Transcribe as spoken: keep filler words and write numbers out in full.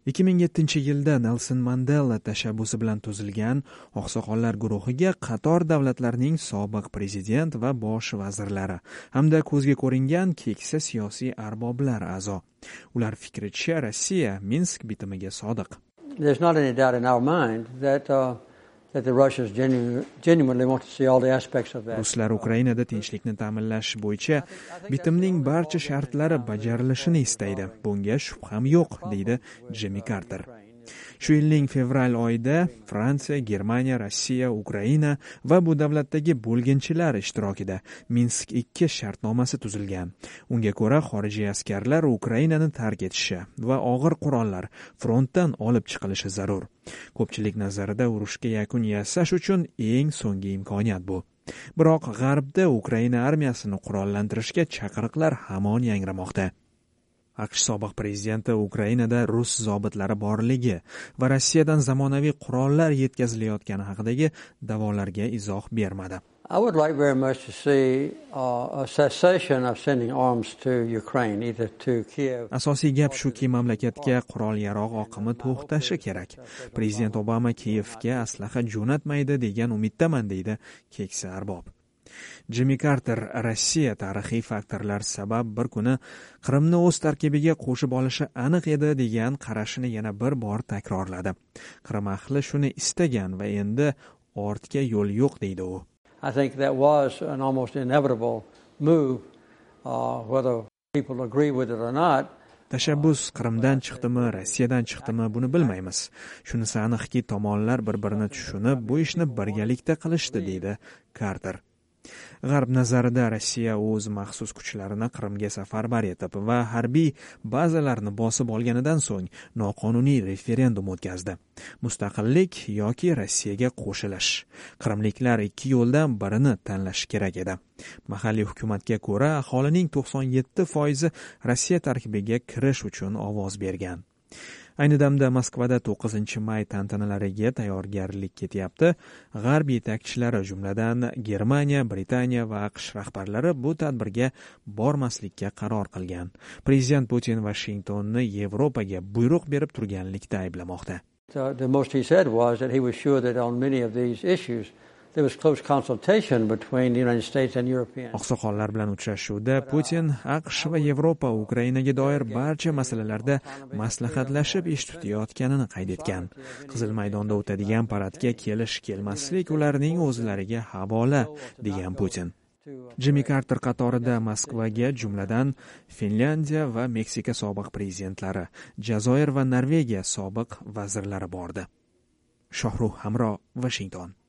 ikki ming yettinchi yilda Nelson Mandela tashabbusi bilan tuzilgan oqsoqollar guruhiga qator davlatlarning sobiq prezident va bosh vazirlari hamda ko'zga ko'ringan keksa siyosiy arboblar a'zo. Ular fikricha Rossiya Minsk bitimiga sodiq. There's not any doubt in our mind that uh, that the Russians genuinely, genuinely want to see all the aspects of that. Ruslar Ukrainada tinchlikni ta'minlash bo'yicha bitimning barcha shartlari bajarilishini istaydi. Bunga shubham yo'q, deydi Jimmy Carter. Shu yilning fevral oyida Fransiya, Germaniya, Rossiya, Ukraina va bu davlatdagi bo'lginchilar ishtirokida Minsk ikki shartnomasi tuzilgan. Unga ko'ra xorijiy askarlar Ukrainani tark etishi va og'ir qurollar frontdan olib chiqilishi zarur. Ko'pchilik nazarida urushga yakun yasash uchun eng so'nggi imkoniyat bu. Biroq G'arbda Ukraina armiyasini qurollantirishga chaqiriqlar hamon yangramoqda. AQSh sobiq prezidenti Ukrainada rus zobitlari borligi va Rossiyadan zamonaviy qurollar yetkazilayotgani haqidagi da'volarga izoh bermadi. I would like very much to see uh, a cessation of sending arms to Ukraine, either to Kiev. Asosiy gap shuki, mamlakatga qurol-yarog' oqimi to'xtashi kerak. Prezident Obama Kiyevga aslaha jo'natmaydi degan umiddaman, deydi keksa arbob. Jimmy Carter Rossiya tarixiy faktorlar sabab bir kuni Qrimni o'z tarkibiga qo'shib olishi aniq edi degan qarashini yana bir bor takrorladi. Qrim ahli shuni istagan va endi ortga yo'l yo'q, deydi u. I think that was an almost inevitable move, uh, whether people agree with it or not. Tashabbus Qrimdan chiqdimi, Rossiyadan chiqdimi, buni bilmaymiz. Shunisi aniqki, tomonlar bir-birini tushunib, bu ishni birgalikda qilishdi, deydi Carter. G'arb nazarida Rossiya o'z maxsus kuchlarini Qrimga safarbar etib va harbiy bazalarni bosib olganidan so'ng noqonuniy referendum o'tkazdi. Mustaqillik yoki Rossiyaga qo'shilish. Qrimliklar ikki yo'ldan birini tanlashi kerak edi. Mahalliy hukumatga ko'ra, aholining to'qson yetti foizi Rossiya tarkibiga kirish uchun ovoz bergan. Ayni damda Moskvada to'qqizinchi may tantanalariga tayyorgarlik ketyapti. G'arb yetakchilari, jumladan Germaniya, Britaniya va AQSh rahbarlari bu tadbirga bormaslikka qaror qilgan. Prezident Putin Washingtonni Yevropaga buyruq berib turganlikda ayblamoqda. So the most he said was that he was sure that on many of these issues there was close consultation between the United States and Europeans. Oqsoqollar bilan uchrashuvda Putin AQSh va Yevropa Ukrainaga doir barcha masalalarda maslahatlashib ish tutayotganini qayd etgan. Qizil maydonda o'tadigan paradga kelish-kelmaslik ularning o'zlariga havola, degan Putin. Jimmy Carter qatorida Moskvaga jumladan Finlyandiya va Meksika sobiq prezidentlari, Jazoir va Norvegiya sobiq vazirlari bordi. Shohruh Hamro, Washington.